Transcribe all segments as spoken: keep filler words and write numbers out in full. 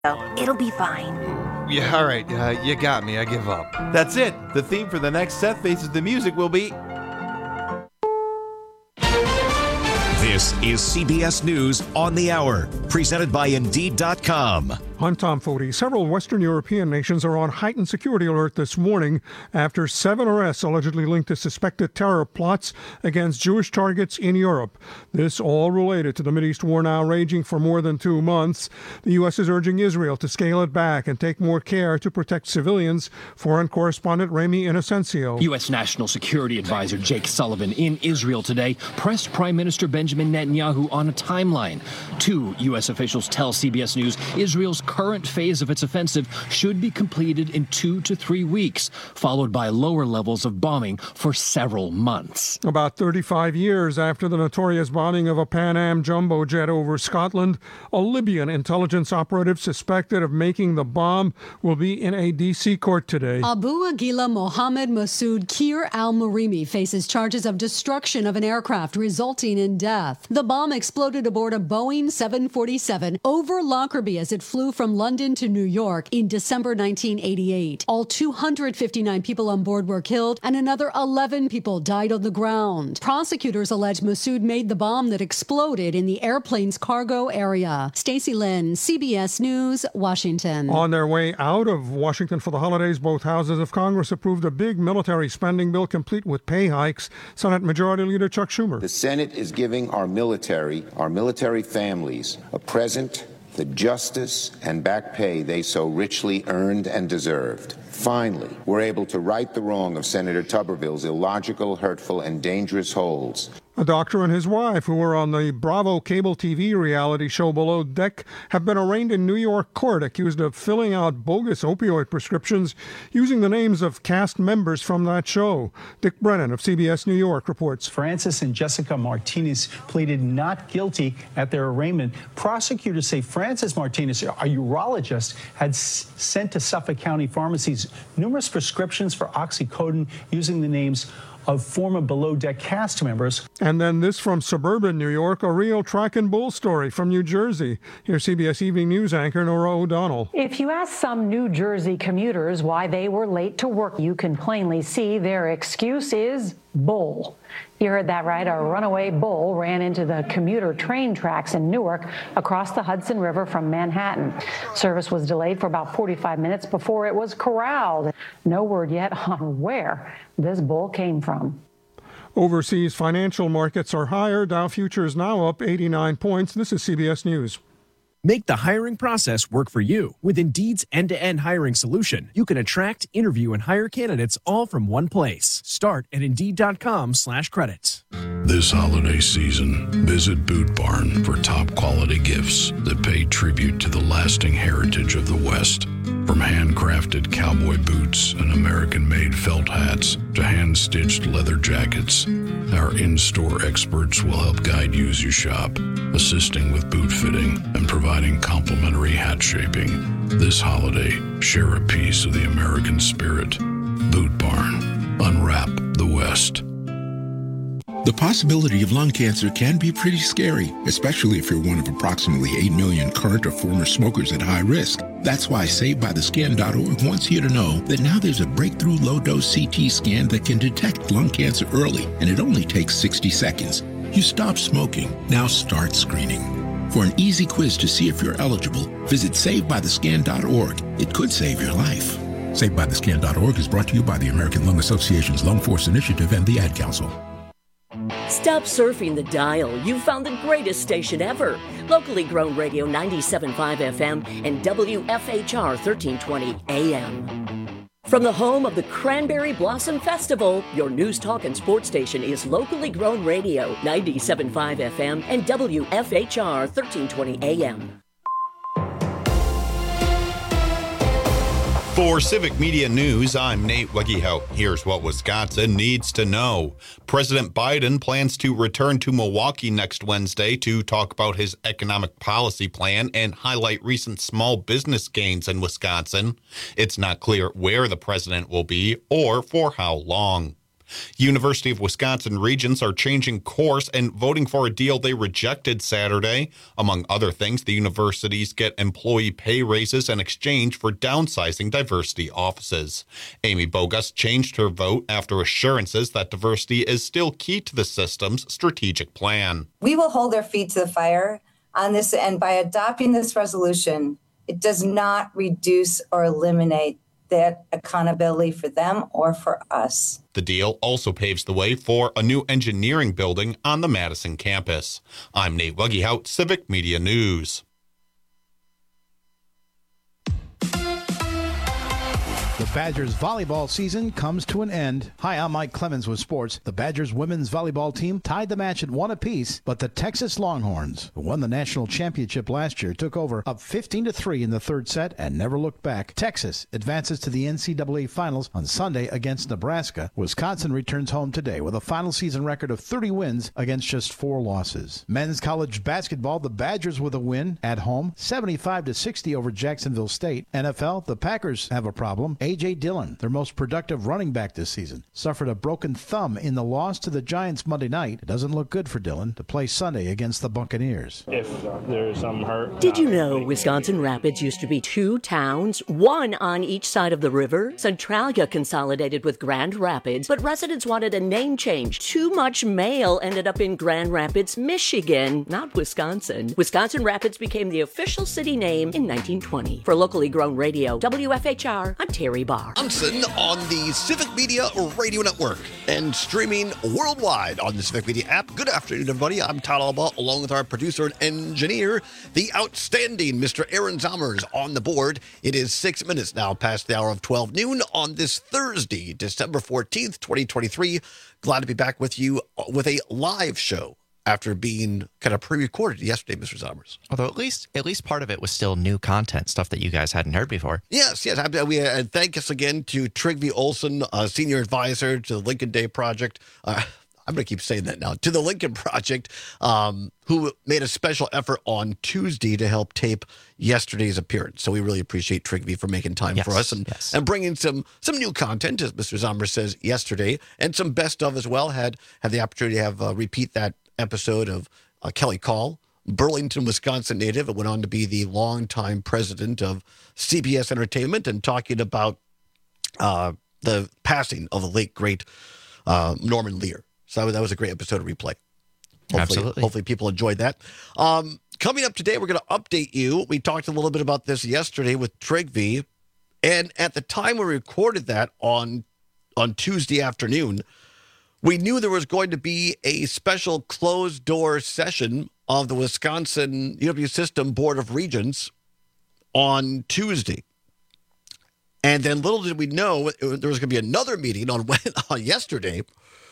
It'll be fine. Yeah, all right. Uh, you got me. I give up. That's it. The theme for the next Seth Faces the Music will be... This is C B S News on the Hour, presented by Indeed dot com. I'm Tom Foti. Several Western European nations are on heightened security alert this morning after seven arrests allegedly linked to suspected terror plots against Jewish targets in Europe. This all related to the Mideast war now raging for more than two months. The U S is urging Israel to scale it back and take more care to protect civilians. Foreign correspondent Remy Inocencio. U S National Security Advisor Jake Sullivan in Israel today pressed Prime Minister Benjamin Netanyahu on a timeline. Two U S officials tell C B S News Israel's current phase of its offensive should be completed in two to three weeks, followed by lower levels of bombing for several months. About thirty-five years after the notorious bombing of a Pan Am jumbo jet over Scotland, a Libyan intelligence operative suspected of making the bomb will be in a D C court today. Abu Aguila Mohammed Masoud Kir al-Marimi faces charges of destruction of an aircraft resulting in death. The bomb exploded aboard a Boeing seven forty-seven over Lockerbie as it flew from London to New York in December nineteen eighty-eight. All two hundred fifty-nine people on board were killed and another eleven people died on the ground. Prosecutors allege Masoud made the bomb that exploded in the airplane's cargo area. Stacey Lynn, C B S News, Washington. On their way out of Washington for the holidays, both houses of Congress approved a big military spending bill complete with pay hikes. Senate Majority Leader Chuck Schumer. The Senate is giving our military, our military families, a present, the justice and back pay they so richly earned and deserved. Finally, we're able to right the wrong of Senator Tuberville's illogical, hurtful, and dangerous holds. A doctor and his wife, who were on the Bravo cable T V reality show Below Deck, have been arraigned in New York court accused of filling out bogus opioid prescriptions using the names of cast members from that show. Dick Brennan of C B S New York reports. Francis and Jessica Martinez pleaded not guilty at their arraignment. Prosecutors say Francis Martinez, a urologist, had s- sent to Suffolk County pharmacies numerous prescriptions for oxycodone using the names of former Below Deck cast members. And then this from suburban New York, a real track and bull story from New Jersey. Here's C B S Evening News anchor Nora O'Donnell. If you ask some New Jersey commuters why they were late to work, you can plainly see their excuse is bull. You heard that right. A runaway bull ran into the commuter train tracks in Newark across the Hudson River from Manhattan. Service was delayed for about forty-five minutes before it was corralled. No word yet on where this bull came from. Overseas financial markets are higher. Dow futures now up eighty-nine points. This is C B S News. Make the hiring process work for you. With Indeed's end-to-end hiring solution, you can attract, interview, and hire candidates all from one place. Start at Indeed.com slash credits. This holiday season, visit Boot Barn for top quality gifts that pay tribute to the lasting heritage of the West. From handcrafted cowboy boots and American-made felt hats to hand-stitched leather jackets, our in-store experts will help guide you as you shop, assisting with boot fitting and providing complimentary hat shaping. This holiday, share a piece of the American spirit. Boot Barn. Unwrap the West. The possibility of lung cancer can be pretty scary, especially if you're one of approximately eight million current or former smokers at high risk. That's why Saved by the Scan dot org wants you to know that now there's a breakthrough low-dose C T scan that can detect lung cancer early, and it only takes sixty seconds. You stop smoking, now start screening. For an easy quiz to see if you're eligible, visit Saved by the Scan dot org. It could save your life. Saved by the Scan dot org is brought to you by the American Lung Association's Lung Force Initiative and the Ad Council. Stop surfing the dial. You've found the greatest station ever. Locally grown radio ninety-seven point five F M and W F H R thirteen twenty A M. From the home of the Cranberry Blossom Festival, your news, talk, and sports station is Locally Grown Radio ninety-seven point five F M and W F H R thirteen twenty A M. For Civic Media News, I'm Nate Wegehout. Here's what Wisconsin needs to know. President Biden plans to return to Milwaukee next Wednesday to talk about his economic policy plan and highlight recent small business gains in Wisconsin. It's not clear where the president will be or for how long. University of Wisconsin Regents are changing course and voting for a deal they rejected Saturday. Among other things, the universities get employee pay raises in exchange for downsizing diversity offices. Amy Bogus changed her vote after assurances that diversity is still key to the system's strategic plan. We will hold our feet to the fire on this, and by adopting this resolution, it does not reduce or eliminate that accountability for them or for us. The deal also paves the way for a new engineering building on the Madison campus. I'm Nate Wuggehout, Civic Media News. The Badgers volleyball season comes to an end. Hi, I'm Mike Clemens with sports. The Badgers women's volleyball team tied the match at one apiece, but the Texas Longhorns, who won the national championship last year, took over up fifteen to three in the third set and never looked back. Texas advances to the N C double A finals on Sunday against Nebraska. Wisconsin returns home today with a final season record of thirty wins against just four losses. Men's college basketball, the Badgers with a win at home, seventy-five to sixty over Jacksonville State. N F L, the Packers have a problem. A J. Dillon, their most productive running back this season, suffered a broken thumb in the loss to the Giants Monday night. It doesn't look good for Dillon to play Sunday against the Buccaneers. If there's some hurt. Did you know Wisconsin Rapids used to be two towns, one on each side of the river? Centralia consolidated with Grand Rapids, but residents wanted a name change. Too much mail ended up in Grand Rapids, Michigan, not Wisconsin. Wisconsin Rapids became the official city name in nineteen twenty. For locally grown radio, W F H R, I'm Terry Barr. Johnson on the Civic Media Radio Network and streaming worldwide on the Civic Media app. Good afternoon, everybody. I'm Todd Alba, along with our producer and engineer, the outstanding Mister Aaron Zommers on the board. It is six minutes now past the hour of twelve noon on this Thursday, December fourteenth, twenty twenty-three. Glad to be back with you with a live show after being kind of pre-recorded yesterday, Mister Zommers. Although at least at least part of it was still new content, stuff that you guys hadn't heard before. Yes, yes. I, we uh, thank us again to Trygve Olsen, uh, Senior Advisor to the Lincoln Day Project. Uh, I'm going to keep saying that now. To the Lincoln Project, um, who made a special effort on Tuesday to help tape yesterday's appearance. So we really appreciate Trygve for making time yes, for us and, yes. and bringing some some new content, as Mister Zommers says yesterday, and some best of as well. Had, had the opportunity to have uh, repeat that episode of uh, Kelly Call, Burlington, Wisconsin native, and went on to be the longtime president of C B S Entertainment, and talking about uh, the passing of the late, great uh, Norman Lear. So that was a great episode to replay. Hopefully, Absolutely. Hopefully people enjoyed that. Um, coming up today, we're going to update you. We talked a little bit about this yesterday with Trygve, and at the time we recorded that on on Tuesday afternoon, we knew there was going to be a special closed-door session of the Wisconsin U W System Board of Regents on Tuesday. And then little did we know, there was going to be another meeting on, on yesterday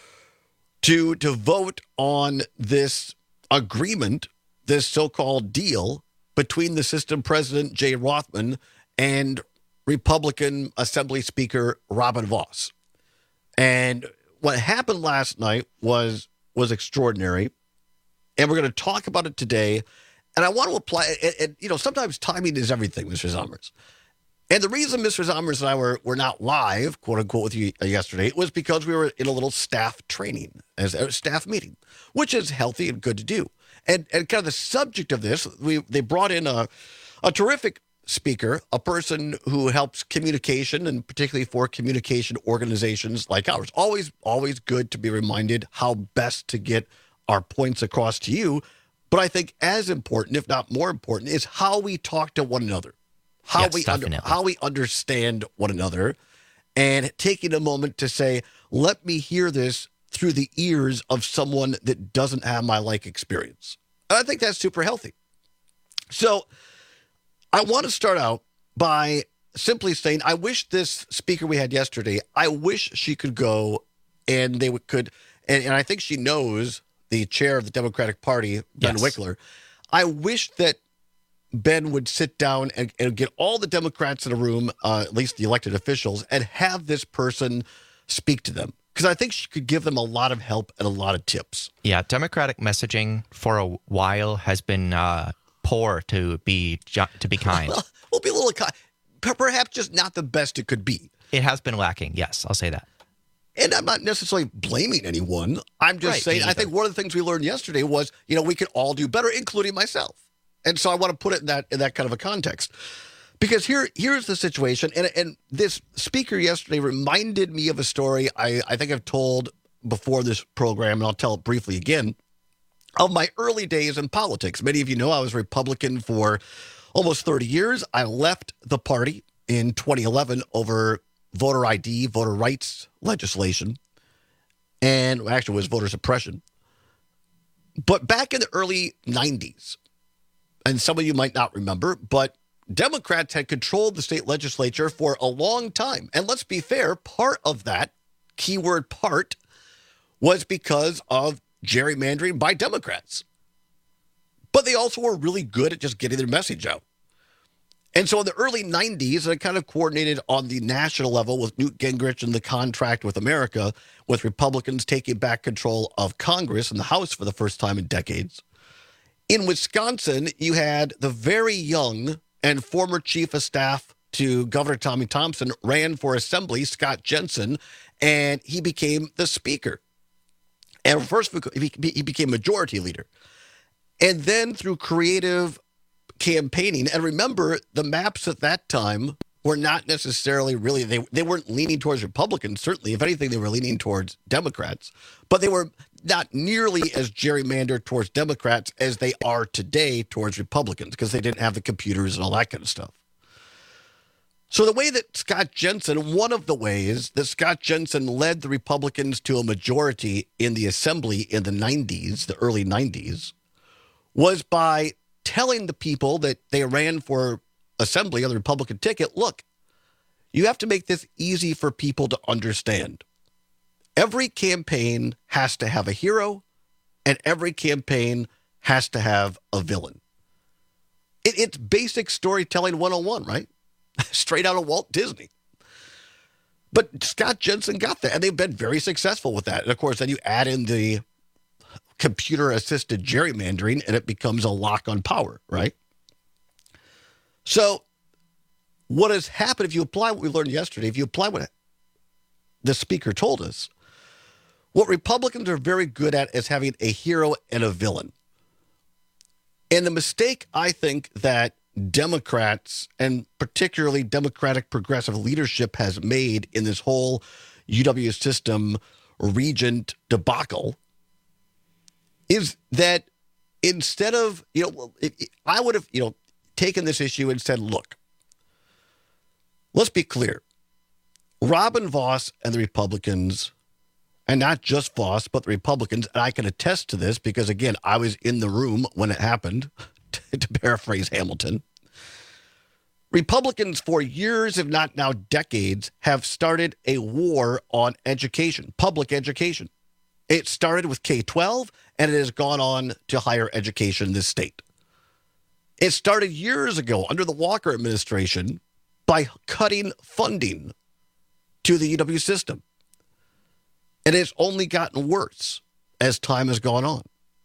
to, to vote on this agreement, this so-called deal between the system president, Jay Rothman, and Republican Assembly Speaker Robin Vos. And what happened last night was was extraordinary, and we're going to talk about it today. And I want to apply, and, and you know, sometimes timing is everything, Mister Zommers. And the reason Mister Zommers and I were, were not live, quote unquote, with you yesterday was because we were in a little staff training, as a staff meeting, which is healthy and good to do. And and kind of the subject of this, we they brought in a a terrific speaker, a person who helps communication, and particularly for communication organizations like ours. Always, always good to be reminded how best to get our points across to you. But I think as important, if not more important, is how we talk to one another, how yes, we under, how we understand one another, and taking a moment to say, let me hear this through the ears of someone that doesn't have my like experience. And I think that's super healthy. So I want to start out by simply saying, I wish this speaker we had yesterday, I wish she could go and they would, could, and, and I think she knows the chair of the Democratic Party, Ben yes. Wickler. I wish that Ben would sit down and, and get all the Democrats in a room, uh, at least the elected officials, and have this person speak to them. Because I think she could give them a lot of help and a lot of tips. Yeah, Democratic messaging for a while has been uh, poor, to be to be kind. Well, we'll be a little kind. Perhaps just not the best it could be. It has been lacking, yes, I'll say that. And I'm not necessarily blaming anyone. I'm just Right, saying, me I think one of the things we learned yesterday was, you know, we could all do better, including myself. And so I want to put it in that in that kind of a context. Because here, here's the situation. And, and this speaker yesterday reminded me of a story I, I think I've told before this program, and I'll tell it briefly again, of my early days in politics. Many of you know I was Republican for almost thirty years. I left the party in twenty eleven over voter I D, voter rights legislation, and actually it was voter suppression. But back in the early nineties, and some of you might not remember, but Democrats had controlled the state legislature for a long time. And let's be fair, part of that, keyword part, was because of gerrymandering by Democrats. But they also were really good at just getting their message out. And so in the early nineties, I kind of coordinated on the national level with Newt Gingrich and the contract with America, with Republicans taking back control of Congress and the House for the first time in decades. In Wisconsin, you had the very young and former chief of staff to Governor Tommy Thompson ran for assembly, Scott Jensen, and he became the speaker. And first, he became majority leader. And then through creative campaigning, and remember, the maps at that time were not necessarily really, they, they weren't leaning towards Republicans, certainly. If anything, they were leaning towards Democrats. But they were not nearly as gerrymandered towards Democrats as they are today towards Republicans, because they didn't have the computers and all that kind of stuff. So the way that Scott Jensen, one of the ways that Scott Jensen led the Republicans to a majority in the assembly in the nineties, the early nineties, was by telling the people that they ran for assembly on the Republican ticket, look, you have to make this easy for people to understand. Every campaign has to have a hero, and every campaign has to have a villain. It, it's basic storytelling one oh one, right? Straight out of Walt Disney. But Scott Jensen got that, and they've been very successful with that. And of course, then you add in the computer-assisted gerrymandering, and it becomes a lock on power, right? So what has happened, if you apply what we learned yesterday, if you apply what the speaker told us, what Republicans are very good at is having a hero and a villain. And the mistake, I think, that Democrats, and particularly Democratic progressive leadership, has made in this whole U W system regent debacle is that instead of, you know, it, it, I would have, you know, taken this issue and said, look, let's be clear. Robin Vos and the Republicans, and not just Vos, but the Republicans, and I can attest to this because, again, I was in the room when it happened, to, to paraphrase Hamilton. Republicans for years, if not now decades, have started a war on education, public education. It started with K twelve, and it has gone on to higher education in this state. It started years ago under the Walker administration by cutting funding to the U W system. And it's only gotten worse as time has gone on.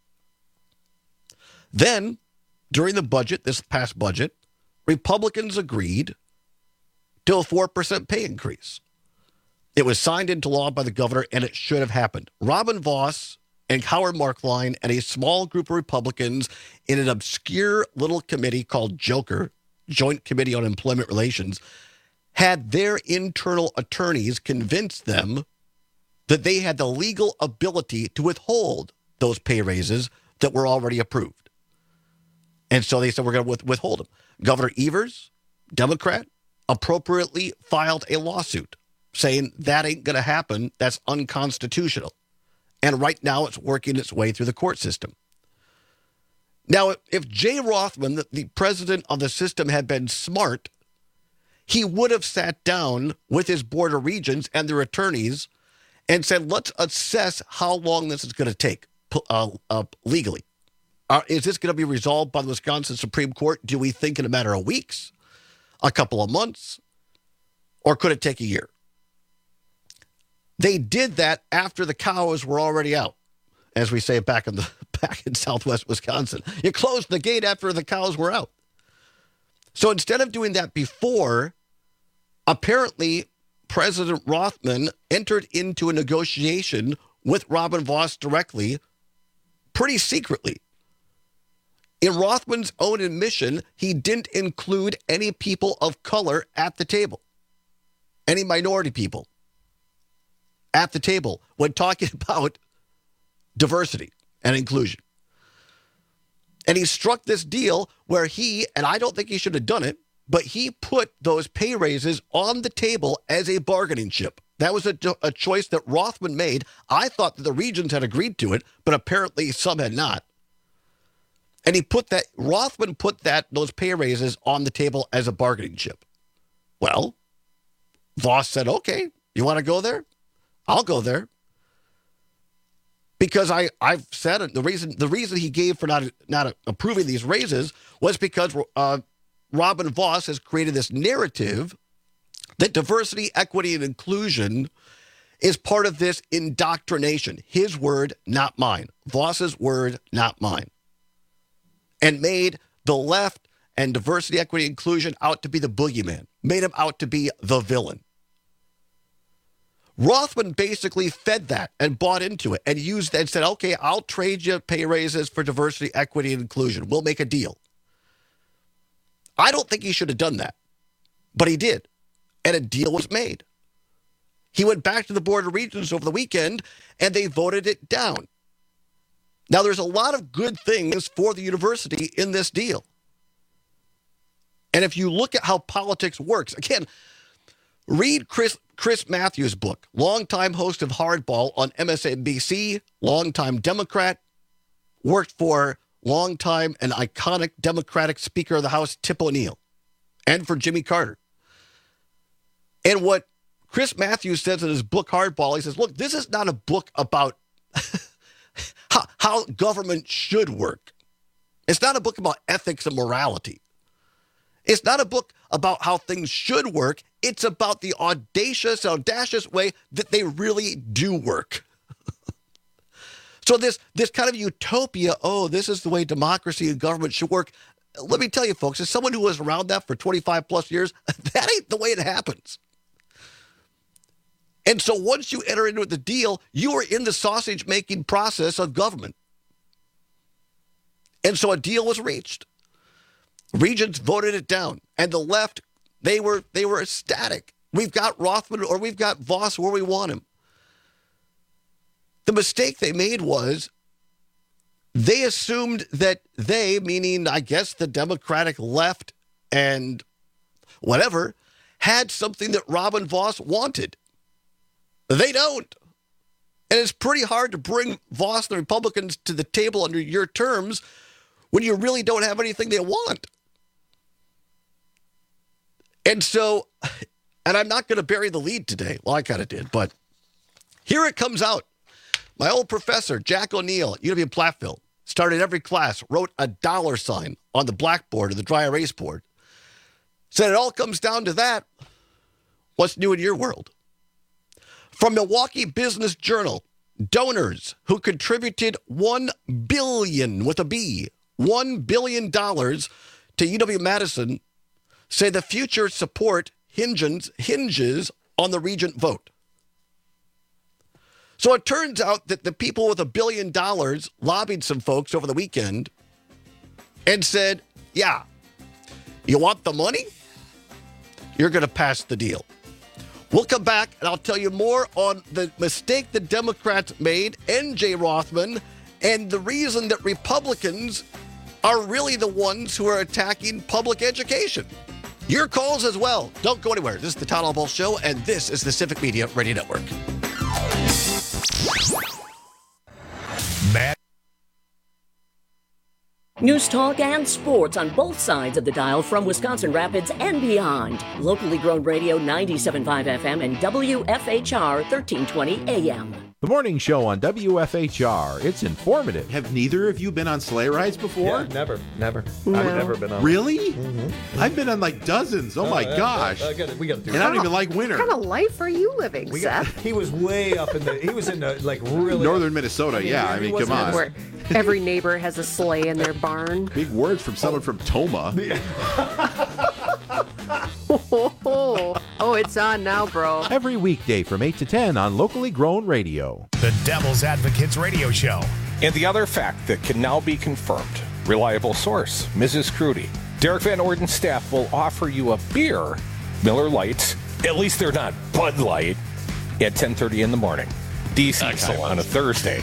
Then, during the budget, this past budget, Republicans agreed to a four percent pay increase. It was signed into law by the governor, and it should have happened. Robin Vos and Howard Marklein and a small group of Republicans in an obscure little committee called JOKER, Joint Committee on Employment Relations, had their internal attorneys convince them that they had the legal ability to withhold those pay raises that were already approved. And so they said, we're going to withhold them. Governor Evers, Democrat, appropriately filed a lawsuit saying that ain't going to happen. That's unconstitutional. And right now it's working its way through the court system. Now, if Jay Rothman, the president of the system, had been smart, he would have sat down with his board of regents and their attorneys and said, let's assess how long this is going to take uh, uh, legally. Uh, is this going to be resolved by the Wisconsin Supreme Court? Do we think in a matter of weeks, a couple of months, or could it take a year? They did that after the cows were already out, as we say back in the back in Southwest Wisconsin. You closed the gate after the cows were out. So instead of doing that before, apparently President Rothman entered into a negotiation with Robin Vos directly, pretty secretly. In Rothman's own admission, he didn't include any people of color at the table, any minority people at the table when talking about diversity and inclusion. And he struck this deal where he, and I don't think he should have done it, but he put those pay raises on the table as a bargaining chip. That was a, a choice that Rothman made. I thought that the regions had agreed to it, but apparently some had not. And he put that, Rothman put that, those pay raises on the table as a bargaining chip. Well, Vos said, okay, you want to go there? I'll go there. Because I, I've said it, the reason the reason he gave for not, not approving these raises was because uh, Robin Vos has created this narrative that diversity, equity, and inclusion is part of this indoctrination. His word, not mine. Vos's word, not mine. And made the left and diversity, equity, inclusion out to be the boogeyman. Made him out to be the villain. Rothman basically fed that and bought into it and used that and said, okay, I'll trade you pay raises for diversity, equity, and inclusion. We'll make a deal. I don't think he should have done that, but he did. And a deal was made. He went back to the Board of Regents over the weekend and they voted it down. Now, there's a lot of good things for the university in this deal. And if you look at how politics works, again, read Chris Chris Matthews' book, longtime host of Hardball on M S N B C, longtime Democrat, worked for longtime and iconic Democratic Speaker of the House, Tip O'Neill, and for Jimmy Carter. And what Chris Matthews says in his book, Hardball, he says, look, this is not a book about how, how government should work. It's not a book about ethics and morality. It's not a book about how things should work. It's about the audacious, audacious way that they really do work. So this, this kind of utopia, oh, this is the way democracy and government should work. Let me tell you, folks, as someone who was around that for twenty-five plus years, that ain't the way it happens. And so once you enter into the deal, you are in the sausage-making process of government. And so a deal was reached. Regents voted it down. And the left, they were they were ecstatic. We've got Rothman or we've got Vos where we want him. The mistake they made was they assumed that they, meaning I guess the Democratic left and whatever, had something that Robin Vos wanted. They don't. And it's pretty hard to bring Vos and the Republicans to the table under your terms when you really don't have anything they want. And so, and I'm not going to bury the lead today. Well, I kind of did, but here it comes out. My old professor, Jack O'Neill at U W Platteville, started every class, wrote a dollar sign on the blackboard or the dry erase board. Said it all comes down to that. What's new in your world? From Milwaukee Business Journal, donors who contributed one billion dollars with a B, one billion dollars to U W-Madison say the future support hinges, hinges on the Regent vote. So it turns out that the people with a billion dollars lobbied some folks over the weekend and said, yeah, you want the money? You're going to pass the deal. We'll come back and I'll tell you more on the mistake the Democrats made and Jay Rothman and the reason that Republicans are really the ones who are attacking public education. Your calls as well. Don't go anywhere. This is the Todd Ball Show, and this is the Civic Media Radio Network. Matt. News talk and sports on both sides of the dial from Wisconsin Rapids and beyond. Locally grown radio ninety-seven point five F M and W F H R thirteen twenty A M. The morning show on W F H R. It's informative. Have neither of you been on sleigh rides before? Yeah, never, never. No. I've never been on. Really? Mm-hmm. I've been on like dozens. Oh, oh my yeah, gosh! I gotta, we got to do. And I don't even like winter. What kind of life are you living, we Seth? got, he was way up in the. He was in the like really northern Minnesota. Yeah, I mean, come on. Where every neighbor has a sleigh in their barn. Big words from someone oh. from Toma. oh, oh, Oh, it's on now, bro. Every weekday from eight to ten on Locally Grown Radio. The Devil's Advocates Radio Show. And the other fact that can now be confirmed. Reliable source, Missus Crudy. Derek Van Orden's staff will offer you a beer, Miller Lite, at least they're not Bud Light, at ten thirty in the morning. D C time on a Thursday.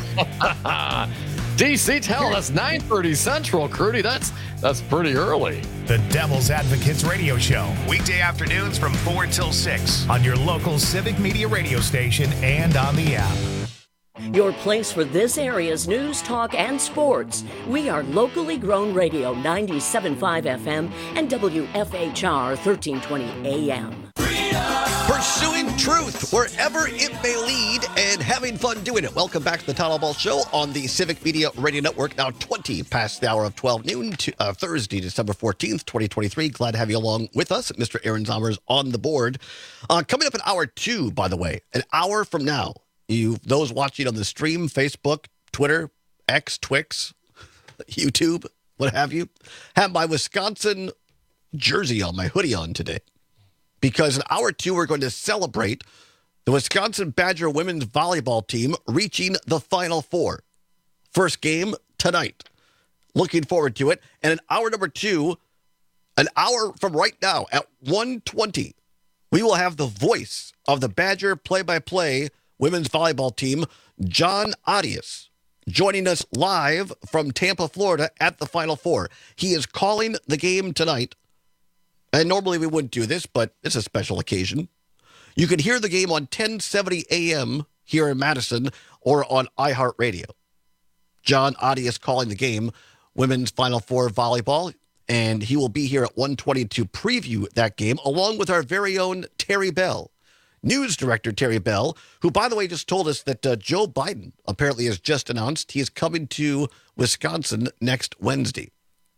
D C, tell us nine thirty Central, Crudy. That's that's pretty early. The Devil's Advocates Radio Show. Weekday afternoons from four till six on your local Civic Media radio station and on the app. Your place for this area's news, talk, and sports. We are Locally Grown Radio, ninety-seven point five F M and W F H R thirteen twenty A M. Pursuing truth wherever it may lead and having fun doing it. Welcome back to the Town Hall Ball Show on the Civic Media Radio Network. Now twenty past the hour of twelve noon, to, uh, Thursday, December fourteenth, twenty twenty-three. Glad to have you along with us. Mister Aaron Zomers on the board. Uh, coming up in hour two, by the way, an hour from now, you those watching on the stream, Facebook, Twitter, X, Twix, YouTube, what have you, have my Wisconsin jersey on, my hoodie on today. Because in hour two, we're going to celebrate the Wisconsin Badger women's volleyball team reaching the Final Four. First game tonight. Looking forward to it. And in hour number two, an hour from right now at one twenty, we will have the voice of the Badger play-by-play women's volleyball team, John Audius, joining us live from Tampa, Florida at the Final Four. He is calling the game tonight. And normally we wouldn't do this, but it's a special occasion. You can hear the game on ten seventy A M here in Madison or on iHeartRadio. John Audius calling the game, women's Final Four volleyball, and he will be here at one twenty to preview that game, along with our very own Terry Bell, news director Terry Bell, who, by the way, just told us that uh, Joe Biden apparently has just announced he is coming to Wisconsin next Wednesday.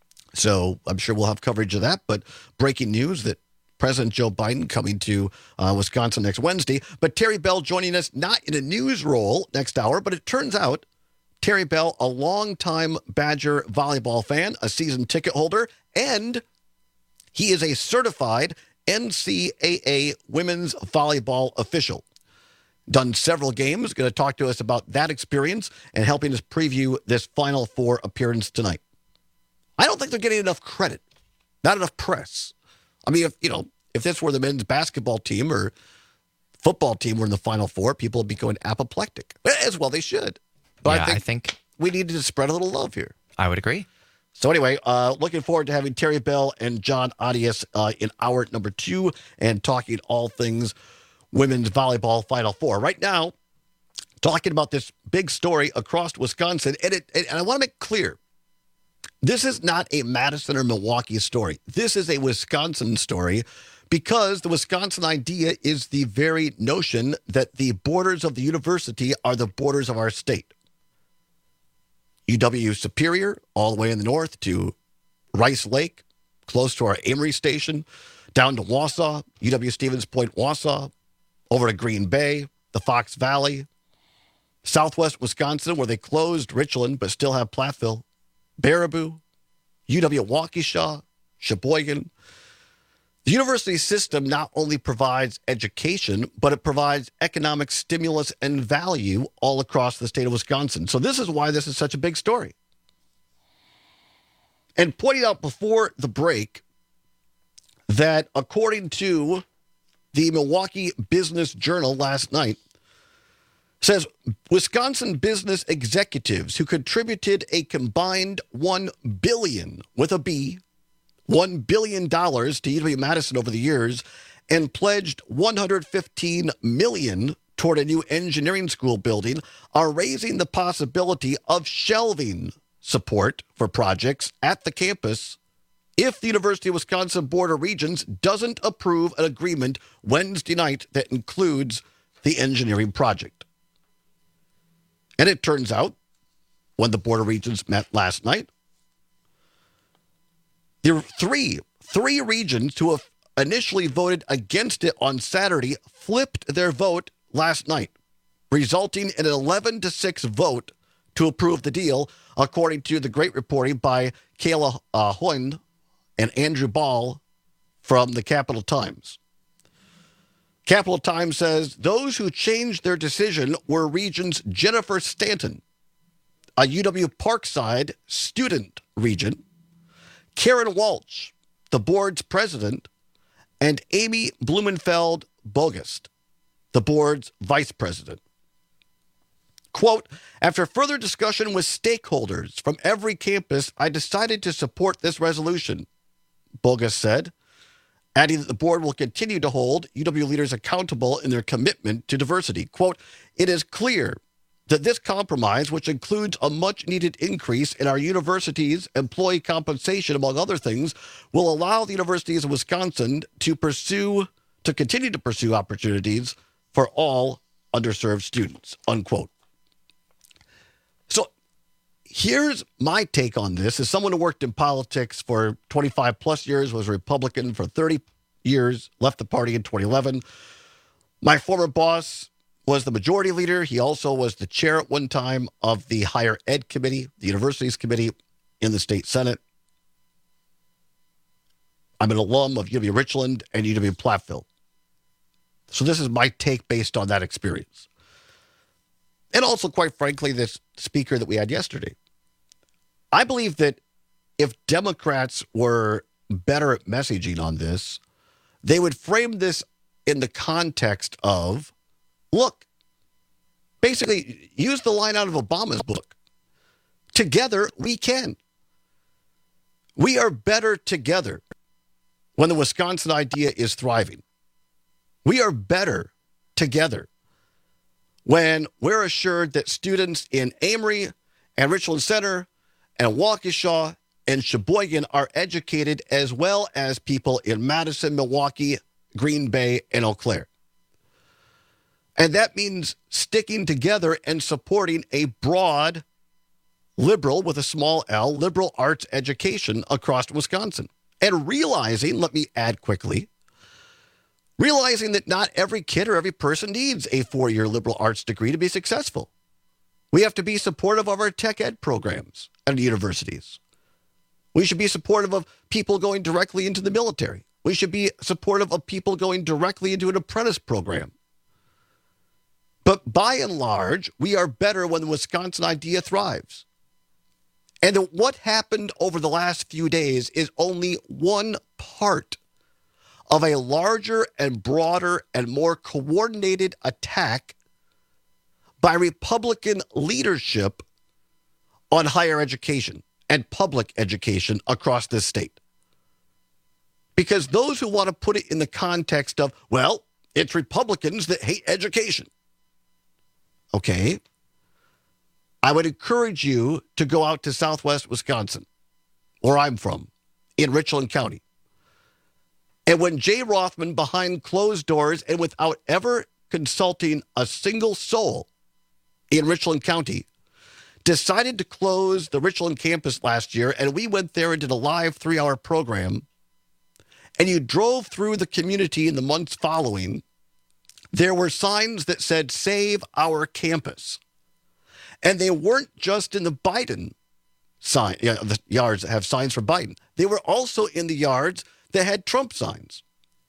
So I'm sure we'll have coverage of that, but breaking news that President Joe Biden coming to uh, Wisconsin next Wednesday. But Terry Bell joining us not in a news role next hour, but it turns out Terry Bell, a longtime Badger volleyball fan, a season ticket holder, and he is a certified N C A A women's volleyball official. Done several games, going to talk to us about that experience and helping us preview this Final Four appearance tonight. I don't think they're getting enough credit, not enough press. I mean, if you know, if this were the men's basketball team or football team were in the Final Four, people would be going apoplectic. As well they should. But yeah, I, think I think we need to spread a little love here. I would agree. So anyway, uh, looking forward to having Terry Bell and John Audius uh, in hour number two and talking all things women's volleyball Final Four. Right now, talking about this big story across Wisconsin, and, it, and I want to make clear, this is not a Madison or Milwaukee story. This is a Wisconsin story because the Wisconsin idea is the very notion that the borders of the university are the borders of our state. U W Superior, all the way in the north to Rice Lake, close to our Amory station, down to Wausau, U W Stevens Point, Wausau, over to Green Bay, the Fox Valley, southwest Wisconsin, where they closed Richland but still have Platteville, Baraboo, U W Waukesha, Sheboygan. The university system not only provides education, but it provides economic stimulus and value all across the state of Wisconsin. So this is why this is such a big story. And pointing out before the break that according to the Milwaukee Business Journal last night, says Wisconsin business executives who contributed a combined one billion dollars with a B, one billion dollars to U W Madison over the years and pledged one hundred fifteen million dollars toward a new engineering school building are raising the possibility of shelving support for projects at the campus if the University of Wisconsin Board of Regents doesn't approve an agreement Wednesday night that includes the engineering project. And it turns out, when the Board of Regents met last night, there were three, three regions who have initially voted against it on Saturday flipped their vote last night, resulting in an eleven to six vote to approve the deal, according to the great reporting by Kayla uh, Hoyne and Andrew Ball from the Capital Times. Capital Times says those who changed their decision were Regents Jennifer Stanton, a U W Parkside student regent, Karen Walsh, the board's president, and Amy Blumenfeld Bogust, the board's vice president. Quote, after further discussion with stakeholders from every campus, I decided to support this resolution, Bogust said, adding that the board will continue to hold U W leaders accountable in their commitment to diversity. Quote, it is clear that this compromise, which includes a much-needed increase in our university's employee compensation, among other things, will allow the universities of Wisconsin to pursue, to continue to pursue opportunities for all underserved students, unquote. So here's my take on this. As someone who worked in politics for twenty-five plus years, was a Republican for thirty years, left the party in twenty eleven. My former boss was the majority leader. He also was the chair at one time of the Higher Ed Committee, the Universities Committee in the state Senate. I'm an alum of U W Richland and U W Platteville. So this is my take based on that experience. And also, quite frankly, this speaker that we had yesterday. I believe that if Democrats were better at messaging on this, they would frame this in the context of, look, basically use the line out of Obama's book. Together, we can. We are better together when the Wisconsin idea is thriving. We are better together when we're assured that students in Amory and Richland Center and Waukesha and Sheboygan are educated as well as people in Madison, Milwaukee, Green Bay, and Eau Claire. And that means sticking together and supporting a broad, liberal, with a small L, liberal arts education across Wisconsin. And realizing, let me add quickly, realizing that not every kid or every person needs a four-year liberal arts degree to be successful. We have to be supportive of our tech ed programs at universities. We should be supportive of people going directly into the military. We should be supportive of people going directly into an apprentice program. But by and large, we are better when the Wisconsin idea thrives. And what happened over the last few days is only one part of a larger and broader and more coordinated attack by Republican leadership on higher education and public education across this state. Because those who want to put it in the context of, well, it's Republicans that hate education. Okay. I would encourage you to go out to Southwest Wisconsin, where I'm from, in Richland County. And when Jay Rothman, behind closed doors and without ever consulting a single soul in Richland County, decided to close the Richland campus last year, and we went there and did a live three-hour program, and you drove through the community in the months following, there were signs that said, "Save our campus." And they weren't just in the Biden sign, yeah, the yards that have signs for Biden. They were also in the yards that had Trump signs.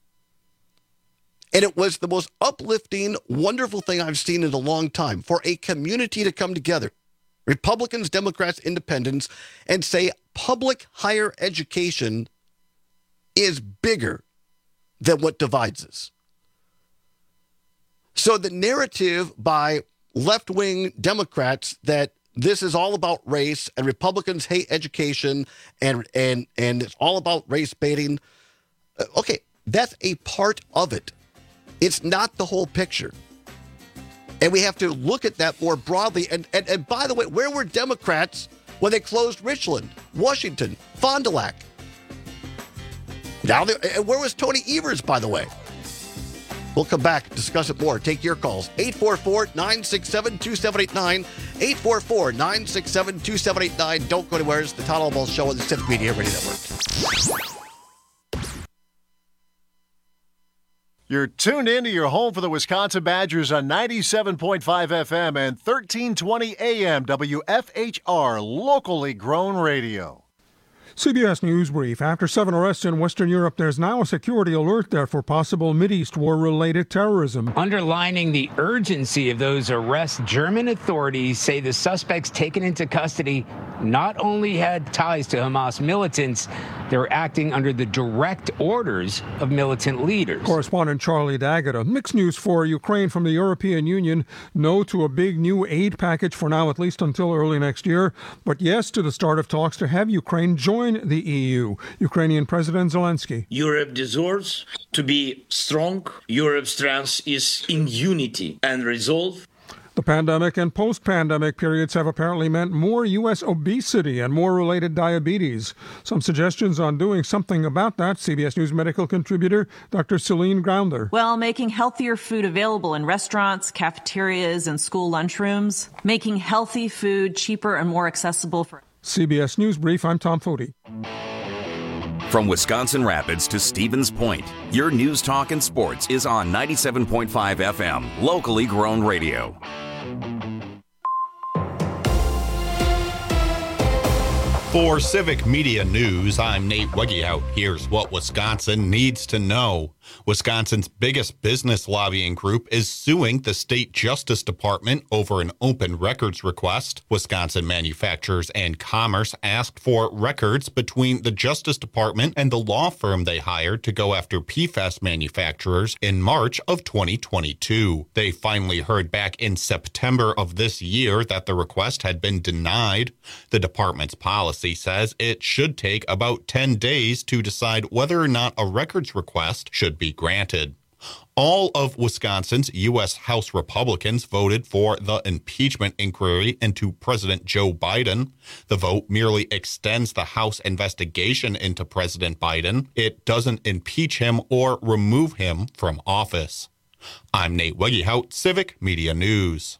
And it was the most uplifting, wonderful thing I've seen in a long time for a community to come together, Republicans, Democrats, Independents, and say public higher education is bigger than what divides us. So the narrative by left-wing Democrats that this is all about race and Republicans hate education and and and it's all about race baiting. Okay, that's a part of it. It's not the whole picture. And we have to look at that more broadly. And, and, and by the way, where were Democrats when they closed Richland, Washington, Fond du Lac? Now, and where was Tony Evers, by the way? We'll come back, discuss it more. Take your calls. eight four four, nine six seven, two seven eight nine. eight four four, nine six seven, two seven eight nine. Don't go anywhere. It's the Todd Albaugh Show on the Civic Media Radio Network. You're tuned in to your home for the Wisconsin Badgers on ninety-seven point five F M and thirteen twenty A M W F H R, locally grown radio. C B S News Brief. After seven arrests in Western Europe, there's now a security alert there for possible Mideast war-related terrorism. Underlining the urgency of those arrests, German authorities say the suspects taken into custody not only had ties to Hamas militants, they were acting under the direct orders of militant leaders. Correspondent Charlie D'Agata. Mixed news for Ukraine from the European Union. No to a big new aid package for now, at least until early next year. But yes to the start of talks to have Ukraine join the E U. Ukrainian President Zelensky. Europe deserves to be strong. Europe's strength is in unity and resolve. The pandemic and post-pandemic periods have apparently meant more U S obesity and more related diabetes. Some suggestions on doing something about that. C B S News medical contributor Doctor Celine Grounder. Well, making healthier food available in restaurants, cafeterias, and school lunchrooms. Making healthy food cheaper and more accessible for... C B S News Brief, I'm Tom Foti. From Wisconsin Rapids to Stevens Point, your news, talk, and sports is on ninety-seven point five F M, locally grown radio. For Civic Media News, I'm Nate Wegehout. Here's what Wisconsin needs to know. Wisconsin's biggest business lobbying group is suing the state Justice Department over an open records request. Wisconsin Manufacturers and Commerce asked for records between the Justice Department and the law firm they hired to go after P FAS manufacturers in March of twenty twenty-two. They finally heard back in September of this year that the request had been denied. The department's policy says it should take about ten days to decide whether or not a records request should be granted. All of Wisconsin's U S House Republicans voted for the impeachment inquiry into President Joe Biden. The vote merely extends the House investigation into President Biden. It doesn't impeach him or remove him from office. I'm Nate Wegehout, Civic Media News.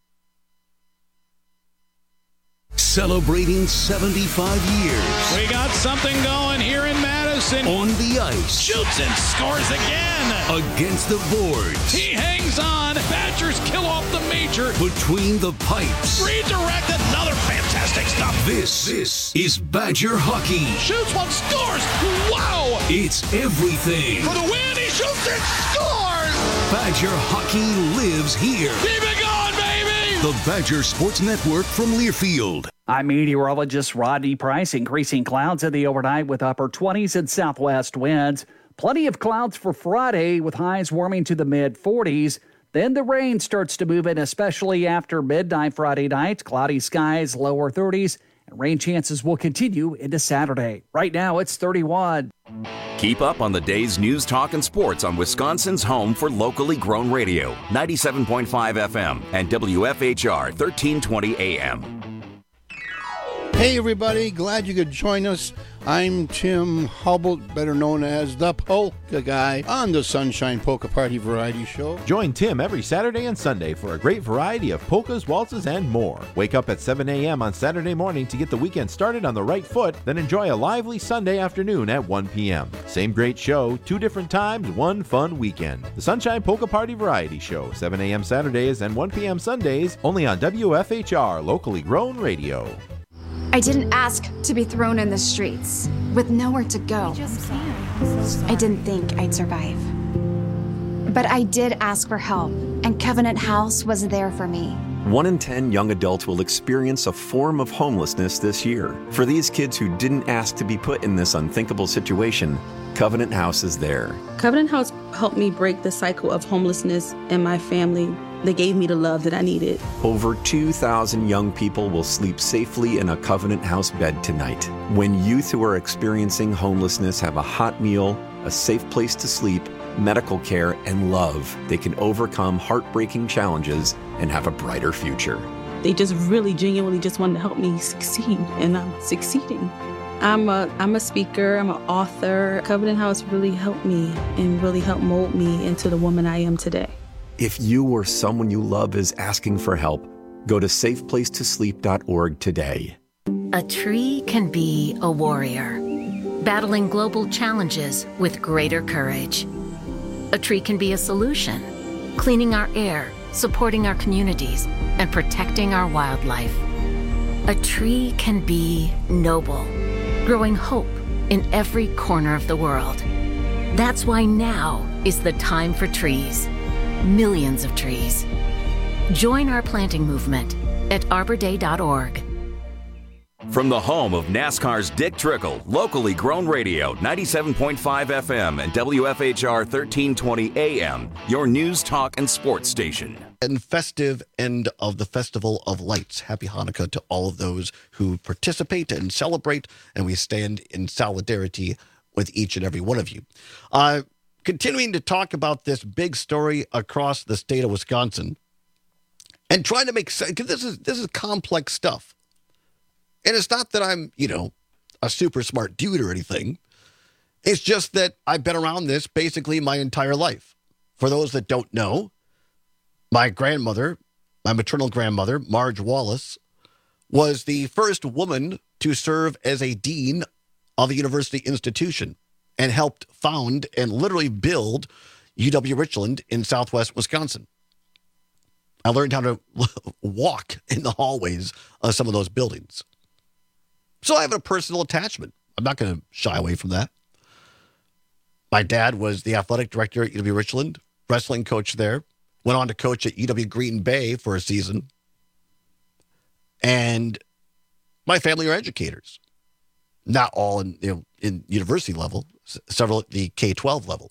Celebrating seventy-five years. We got something going here in Madison. On the ice. Shoots and scores again. Against the boards. He hangs on. Badgers kill off the major. Between the pipes. Redirect, another fantastic stop. This, this is Badger hockey. Shoots one, scores. Wow. It's everything. For the win, he shoots and scores. Badger hockey lives here. Keep it going, baby. The Badger Sports Network from Learfield. I'm meteorologist Rodney Price. Increasing clouds in the overnight with upper twenties and southwest winds. Plenty of clouds for Friday with highs warming to the mid forties. Then the rain starts to move in, especially after midnight Friday night. Cloudy skies, lower thirties, and rain chances will continue into Saturday. Right now, it's thirty-one. Keep up on the day's news, talk, and sports on Wisconsin's home for locally grown radio, ninety-seven point five F M and W F H R thirteen twenty A M. Hey everybody, glad you could join us. I'm Tim Hubble, better known as the Polka Guy, on the Sunshine Polka Party Variety Show. Join Tim every Saturday and Sunday for a great variety of polkas, waltzes, and more. Wake up at seven a.m. on Saturday morning to get the weekend started on the right foot, then enjoy a lively Sunday afternoon at one p.m. Same great show, two different times, one fun weekend. The Sunshine Polka Party Variety Show, seven a.m. Saturdays and one p.m. Sundays, only on W F H R, locally grown radio. I didn't ask to be thrown in the streets with nowhere to go. I didn't think I'd survive. But I did ask for help, and Covenant House was there for me. One in ten young adults will experience a form of homelessness this year. For these kids who didn't ask to be put in this unthinkable situation, Covenant House is there. Covenant House helped me break the cycle of homelessness in my family. They gave me the love that I needed. Over two thousand young people will sleep safely in a Covenant House bed tonight. When youth who are experiencing homelessness have a hot meal, a safe place to sleep, medical care, and love, they can overcome heartbreaking challenges and have a brighter future. They just really genuinely just wanted to help me succeed, and I'm succeeding. I'm a, I'm a speaker, I'm an author. Covenant House really helped me and really helped mold me into the woman I am today. If you or someone you love is asking for help, go to safe place to sleep dot org today. A tree can be a warrior, battling global challenges with greater courage. A tree can be a solution, cleaning our air, supporting our communities, and protecting our wildlife. A tree can be noble, growing hope in every corner of the world. That's why now is the time for trees. Millions of trees. Join our planting movement at arbor day dot org. From the home of NASCAR's Dick Trickle, locally grown radio, ninety-seven point five F M and W F H R thirteen twenty A M, your news, talk, and sports station. And festive end of the Festival of Lights. Happy Hanukkah to all of those who participate and celebrate, and we stand in solidarity with each and every one of you. Uh, continuing to talk about this big story across the state of Wisconsin, and trying to make sense, because this is, this is complex stuff. And it's not that I'm, you know, a super smart dude or anything. It's just that I've been around this basically my entire life. For those that don't know, my grandmother, my maternal grandmother, Marge Wallace, was the first woman to serve as a dean of a university institution and helped found and literally build U W Richland in southwest Wisconsin. I learned how to walk in the hallways of some of those buildings. So I have a personal attachment. I'm not going to shy away from that. My dad was the athletic director at U W Richland, wrestling coach there, went on to coach at U W Green Bay for a season. And my family are educators. Not all in, you know, in university level, several at the K twelve level.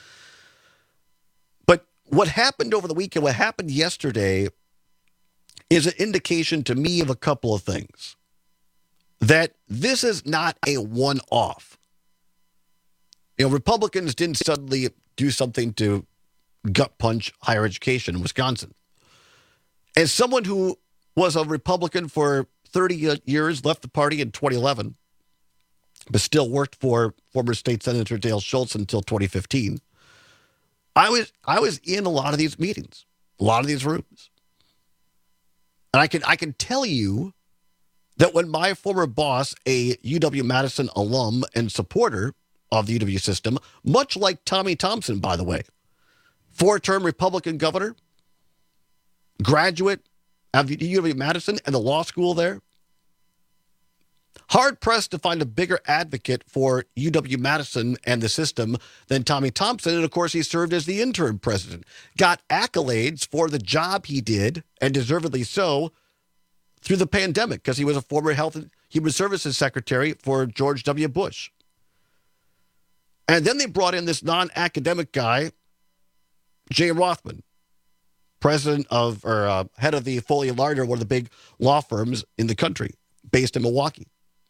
But what happened over the weekend, what happened yesterday, is an indication to me of a couple of things. That this is not a one-off. You know, Republicans didn't suddenly do something to gut punch higher education in Wisconsin. As someone who was a Republican for thirty years, left the party in twenty eleven, but still worked for former State Senator Dale Schultz until twenty fifteen, I was I was in a lot of these meetings, a lot of these rooms. And I can I can tell you that when my former boss, a U W-Madison alum and supporter of the U W system, much like Tommy Thompson, by the way, four-term Republican governor, graduate of U W-Madison and the law school there, hard-pressed to find a bigger advocate for U W-Madison and the system than Tommy Thompson. And, of course, he served as the interim president, got accolades for the job he did, and deservedly so, through the pandemic, because he was a former Health and Human Services Secretary for George W. Bush. And then they brought in this non-academic guy, Jay Rothman, president of, or uh, head of the Foley and Lardner, one of the big law firms in the country, based in Milwaukee.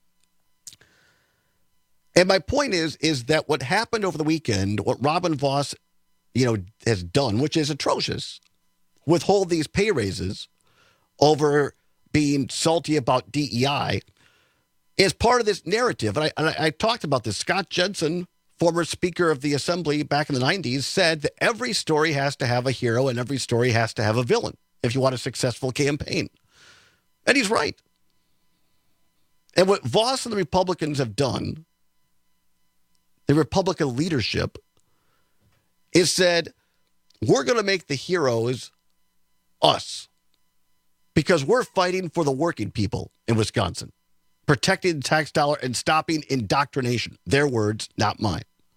And my point is, is that what happened over the weekend, what Robin Vos, you know, has done, which is atrocious, withhold these pay raises over being salty about D E I, is part of this narrative. And I, and I, I talked about this. Scott Jensen, former Speaker of the Assembly back in the nineties, said that every story has to have a hero and every story has to have a villain if you want a successful campaign. And he's right. And what Vos and the Republicans have done, the Republican leadership, is said, we're going to make the heroes us. Because we're fighting for the working people in Wisconsin, protecting the tax dollar and stopping indoctrination. Their words, not mine.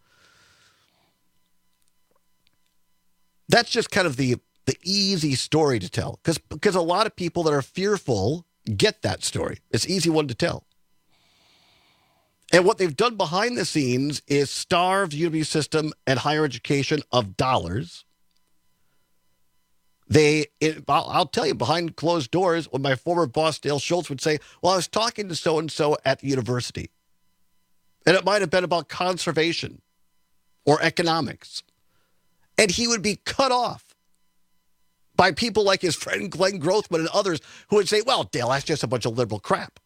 That's just kind of the, the easy story to tell. Because because a lot of people that are fearful get that story. It's an easy one to tell. And what they've done behind the scenes is starve the U W system and higher education of dollars. They, it, I'll, I'll tell you, behind closed doors, when my former boss, Dale Schultz, would say, well, I was talking to so-and-so at the university, and it might have been about conservation or economics, and he would be cut off by people like his friend Glenn Grothman and others who would say, well, Dale, that's just a bunch of liberal crap.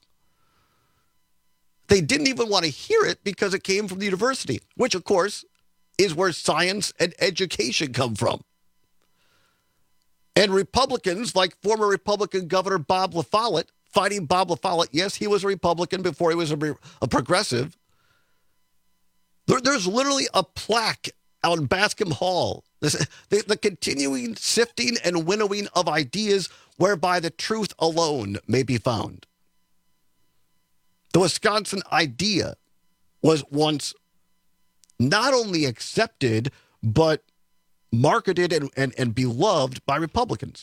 They didn't even want to hear it because it came from the university, which, of course, is where science and education come from. And Republicans, like former Republican Governor Bob La Follette, fighting Bob La Follette, yes, he was a Republican before he was a, a progressive. There, there's literally a plaque out in Bascom Hall, this, the, the continuing sifting and winnowing of ideas whereby the truth alone may be found. The Wisconsin idea was once not only accepted, but marketed and, and, and beloved by Republicans.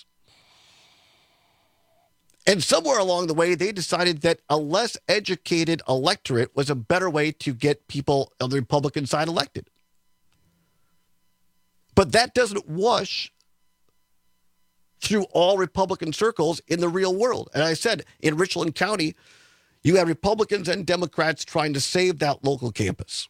And somewhere along the way, they decided that a less educated electorate was a better way to get people on the Republican side elected. But that doesn't wash through all Republican circles in the real world. And I said, in Richland County, you have Republicans and Democrats trying to save that local campus.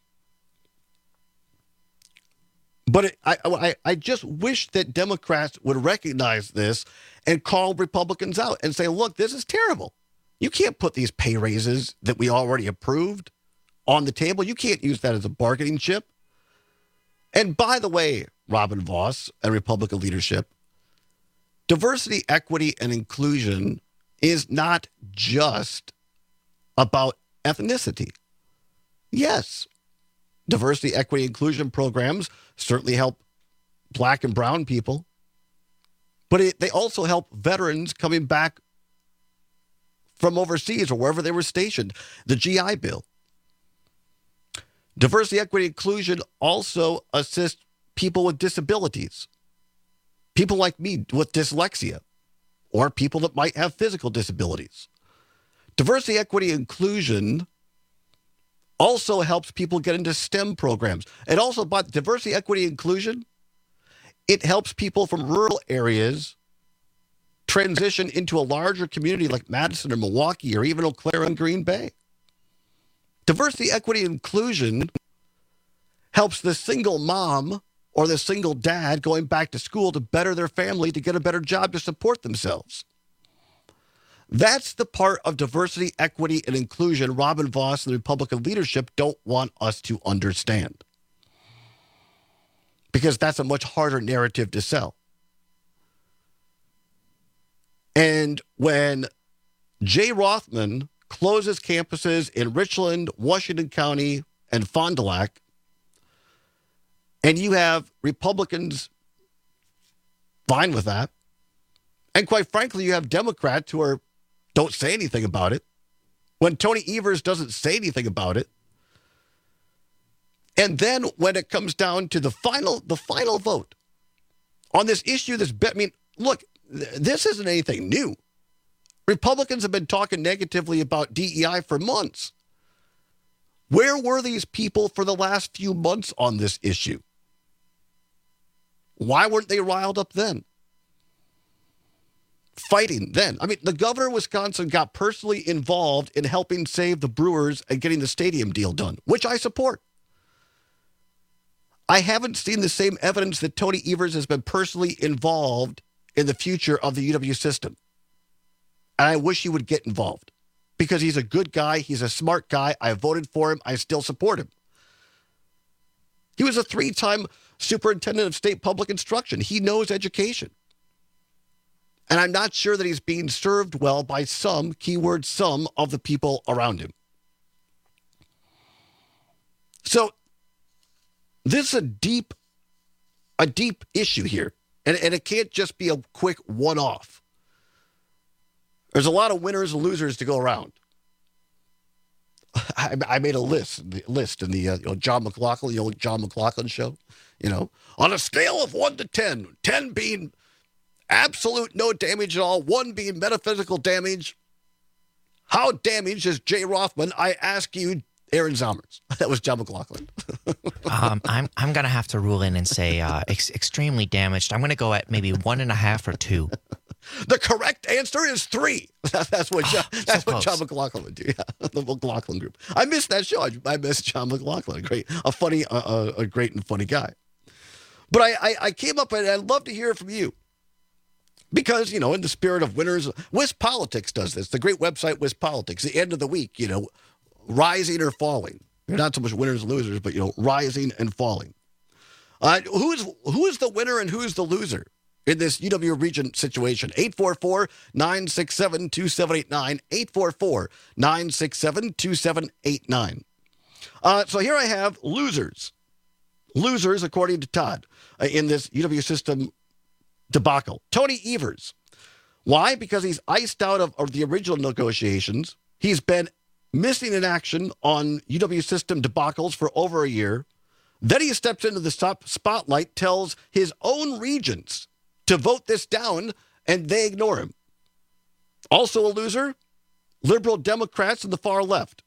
But it, I, I, I just wish that Democrats would recognize this and call Republicans out and say, look, this is terrible. You can't put these pay raises that we already approved on the table. You can't use that as a bargaining chip. And by the way, Robin Vos and Republican leadership, diversity, equity, and inclusion is not just about ethnicity. Yes, diversity, equity, inclusion programs certainly help black and brown people, but it, they also help veterans coming back from overseas or wherever they were stationed. The G I Bill. Diversity, equity, inclusion also assists people with disabilities. People like me with dyslexia, or people that might have physical disabilities. Diversity, equity, inclusion also helps people get into STEM programs. And also, but diversity, equity, inclusion, it helps people from rural areas transition into a larger community like Madison or Milwaukee or even Eau Claire and Green Bay. Diversity, equity, inclusion helps the single mom or the single dad going back to school to better their family, to get a better job, to support themselves. That's the part of diversity, equity, and inclusion Robin Vos and the Republican leadership don't want us to understand. Because that's a much harder narrative to sell. And when Jay Rothman closes campuses in Richland, Washington County, and Fond du Lac, and you have Republicans fine with that, and quite frankly, you have Democrats who are don't say anything about it. When Tony Evers doesn't say anything about it. And then when it comes down to the final, the final vote on this issue, this bet, I mean, look, th- this isn't anything new. Republicans have been talking negatively about D E I for months. Where were these people for the last few months on this issue? Why weren't they riled up then? Fighting then. I mean, the governor of Wisconsin got personally involved in helping save the Brewers and getting the stadium deal done, which I support. I haven't seen the same evidence that Tony Evers has been personally involved in the future of the U W system. And I wish he would get involved because he's a good guy. He's a smart guy. I voted for him. I still support him. He was a three-time superintendent of state public instruction. He knows education. And I'm not sure that he's being served well by some, keyword some, of the people around him. So this is a deep, a deep issue here. And, and it can't just be a quick one-off. There's a lot of winners and losers to go around. I, I made a list, the list in the uh, you know, John McLaughlin, the old John McLaughlin show. You know, on a scale of one to ten, ten being absolute no damage at all, one being metaphysical damage. How damaged is Jay Rothman? I ask you, Aaron Zomers. That was John McLaughlin. um, I'm I'm gonna have to rule in and say uh, ex- extremely damaged. I'm gonna go at maybe one and a half or two. The correct answer is three. That's what John, oh, that's so what John McLaughlin would do. Yeah, the McLaughlin group. I missed that show. I, I missed John McLaughlin. Great, a funny, uh, a great and funny guy. But I, I, I came up and I'd love to hear from you. Because, you know, in the spirit of winners, WisPolitics does this. The great website WisPolitics. The end of the week, you know, rising or falling. They're not so much winners and losers, but, you know, rising and falling. Uh, who is who is the winner and who is the loser in this U W region situation? eight four four, nine six seven, two seven eight nine. eight four four, nine six seven, two seven eight nine. Uh, so here I have losers. Losers, according to Todd, uh, in this U W system debacle. Tony Evers. Why? Because he's iced out of, of the original negotiations. He's been missing in action on U W system debacles for over a year. Then he steps into the stop spotlight, tells his own regents to vote this down, and they ignore him. Also a loser, liberal Democrats and the far left.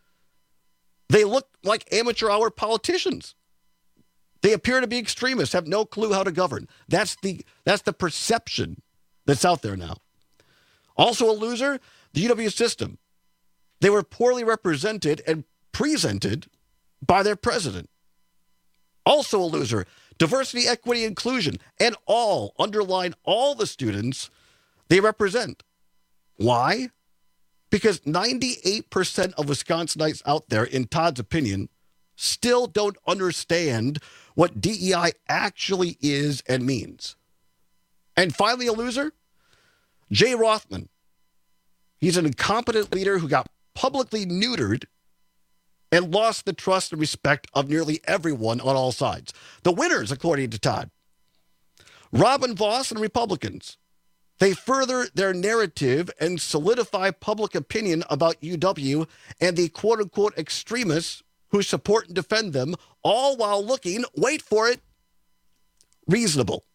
They look like amateur hour politicians. They appear to be extremists, have no clue how to govern. That's the that's the perception that's out there now. Also a loser, the U W system. They were poorly represented and presented by their president. Also a loser, diversity, equity, inclusion, and all, underline all the students they represent. Why? Because ninety-eight percent of Wisconsinites out there, in Todd's opinion, still don't understand what D E I actually is and means. And finally, a loser, Jay Rothman. He's an incompetent leader who got publicly neutered and lost the trust and respect of nearly everyone on all sides. The winners, according to Todd, Robin Vos and Republicans. They further their narrative and solidify public opinion about U W and the quote-unquote extremists who support and defend them, all while looking, wait for it, reasonable.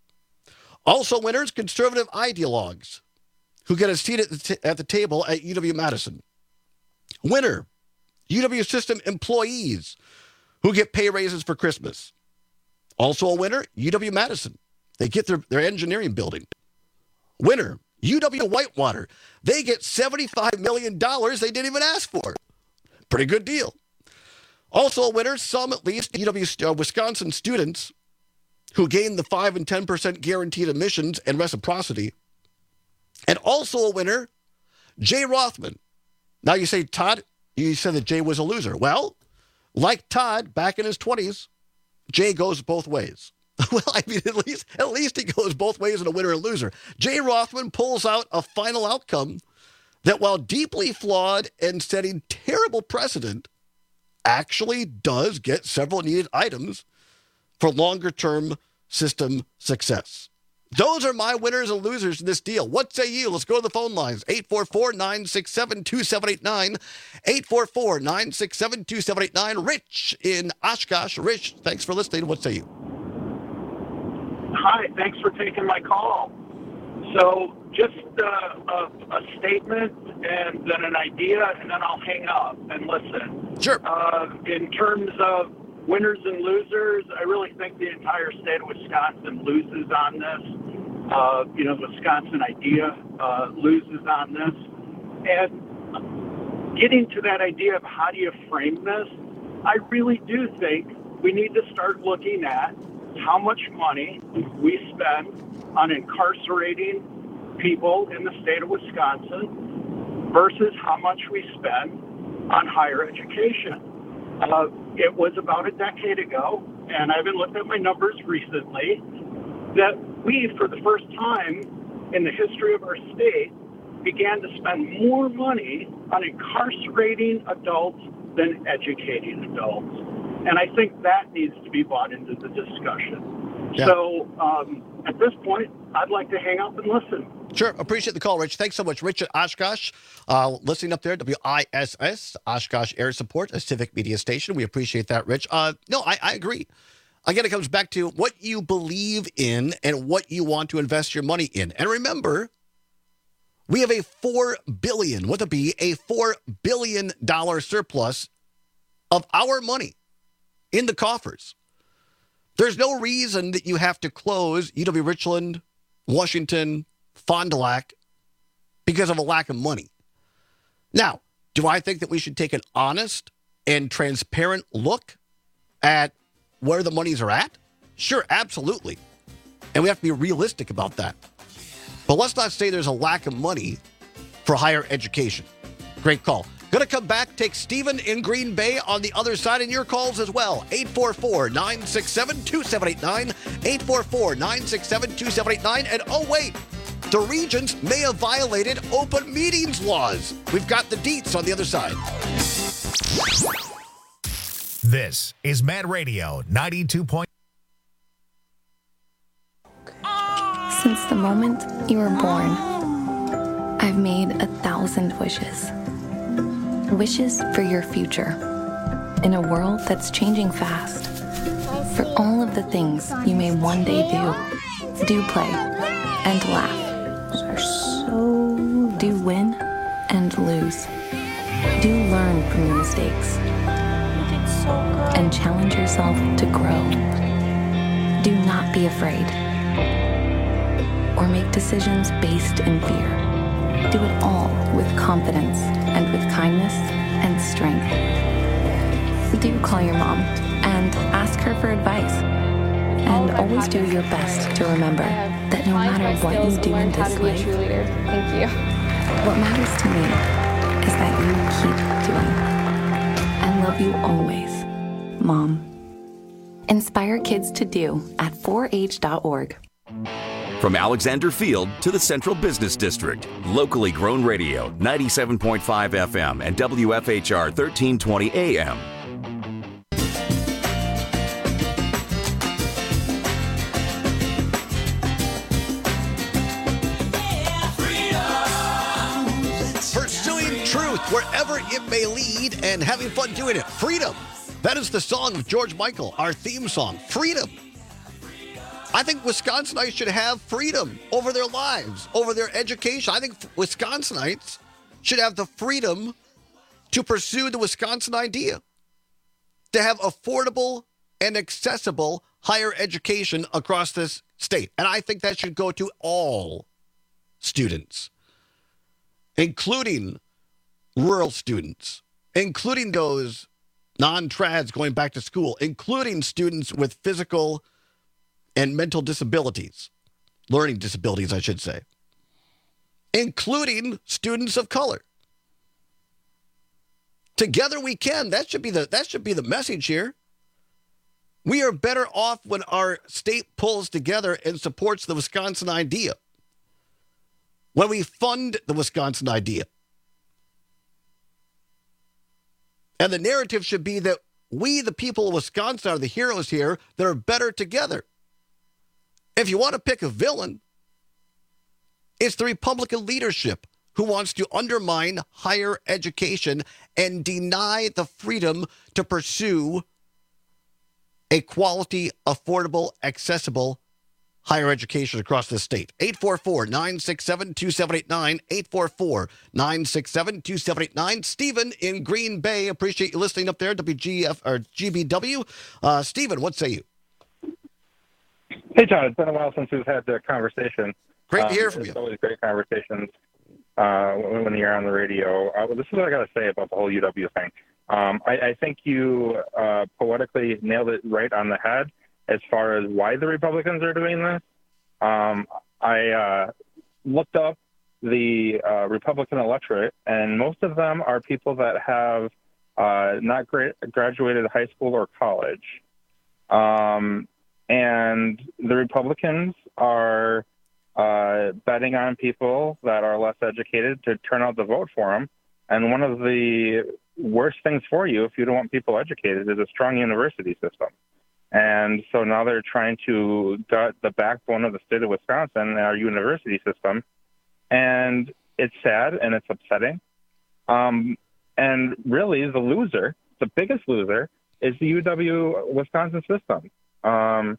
Also winners, conservative ideologues who get a seat at the, t- at the table at U W-Madison. Winner, U W system employees who get pay raises for Christmas. Also a winner, U W-Madison. They get their, their engineering building. Winner, U W-Whitewater. They get seventy-five million dollars they didn't even ask for. Pretty good deal. Also a winner, some at least, U W uh, Wisconsin students who gain the five and ten percent guaranteed admissions and reciprocity. And also a winner, Jay Rothman. Now you say, Todd, you said that Jay was a loser. Well, like Todd back in his twenties, Jay goes both ways. Well, I mean, at least at least he goes both ways in a winner and loser. Jay Rothman pulls out a final outcome that, while deeply flawed and setting terrible precedent, actually does get several needed items for longer-term system success. Those are my winners and losers in this deal. What say you? Let's go to the phone lines. eight four four, nine six seven, two seven eight nine. eight four four, nine six seven, two seven eight nine. Rich in Oshkosh. Rich, thanks for listening. What say you? Hi, thanks for taking my call. So just uh, a, a statement and then an idea, and then I'll hang up and listen. Sure. Uh, in terms of winners and losers, I really think the entire state of Wisconsin loses on this. Uh, you know, the Wisconsin idea uh, loses on this. And getting to that idea of how do you frame this, I really do think we need to start looking at how much money we spend on incarcerating people in the state of Wisconsin versus how much we spend on higher education. Uh, it was about a decade ago, and I haven't looked at my numbers recently, that we, for the first time in the history of our state, began to spend more money on incarcerating adults than educating adults. And I think that needs to be brought into the discussion. Yeah. So um, at this point, I'd like to hang up and listen. Sure. Appreciate the call, Rich. Thanks so much. Rich at Oshkosh, uh, listening up there, W I S S, Oshkosh Air Support, a civic media station. We appreciate that, Rich. Uh, no, I, I agree. Again, it comes back to what you believe in and what you want to invest your money in. And remember, we have a four billion dollars, with a B, a four billion dollars surplus of our money in the coffers. There's no reason that you have to close U W Richland, Washington, Fond du Lac because of a lack of money. Now, do I think that we should take an honest and transparent look at where the monies are at? Sure, absolutely. And we have to be realistic about that. But let's not say there's a lack of money for higher education. Great call. Going to come back, take Stephen in Green Bay on the other side, and your calls as well. eight four four, nine six seven, two seven eight nine. eight four four, nine six seven, two seven eight nine. And oh, wait, the regents may have violated open meetings laws. We've got the deets on the other side. This is Mad Radio ninety-two point five. Since the moment you were born, I've made a thousand wishes. Wishes for your future. In a world that's changing fast. For all of the things you may one day do. Do play and laugh. So do win and lose. Do learn from your mistakes. And challenge yourself to grow. Do not be afraid. Or make decisions based in fear. Do it all with confidence and with kindness and strength. Do call your mom and ask her for advice. And always do your best to remember that no matter what you do in this life, Thank you. what matters to me is that you keep doing. I love you always, Mom. Inspire kids to do at four H dot org. From Alexander Field to the Central Business District, locally grown radio, ninety-seven point five F M and W F H R thirteen twenty A M. Pursuing truth wherever it may lead and having fun doing it. Freedom. That is the song of George Michael, our theme song. Freedom. I think Wisconsinites should have freedom over their lives, over their education. I think Wisconsinites should have the freedom to pursue the Wisconsin idea, to have affordable and accessible higher education across this state. And I think that should go to all students, including rural students, including those non-trads going back to school, including students with physical and mental disabilities, learning disabilities, I should say, including students of color. Together we can. That should be the that should be the message here. We are better off when our state pulls together and supports the Wisconsin idea. When we fund the Wisconsin idea. And the narrative should be that we, the people of Wisconsin, are the heroes here that are better together. If you want to pick a villain, it's the Republican leadership who wants to undermine higher education and deny the freedom to pursue a quality, affordable, accessible higher education across the state. eight four four, nine six seven, two seven eight nine, eight four four, nine six seven, two seven eight nine. Stephen in Green Bay, appreciate you listening up there, W G F or G B W. Uh, Stephen, what say you? Hey, John, it's been a while since we've had the conversation. Great to um, hear from it's you. It's always great conversations uh, when, when you're on the radio. Uh, well, this is what I got to say about the whole U W thing. Um, I, I think you uh, poetically nailed it right on the head as far as why the Republicans are doing this. Um, I uh, looked up the uh, Republican electorate, and most of them are people that have uh, not gra- graduated high school or college. Um, and the Republicans are uh, betting on people that are less educated to turn out the vote for them. And one of the worst things for you, if you don't want people educated, is a strong university system. And so now they're trying to gut the backbone of the state of Wisconsin and our university system. And it's sad and it's upsetting. Um, and really, the loser, the biggest loser, is the U W-Wisconsin system. Um,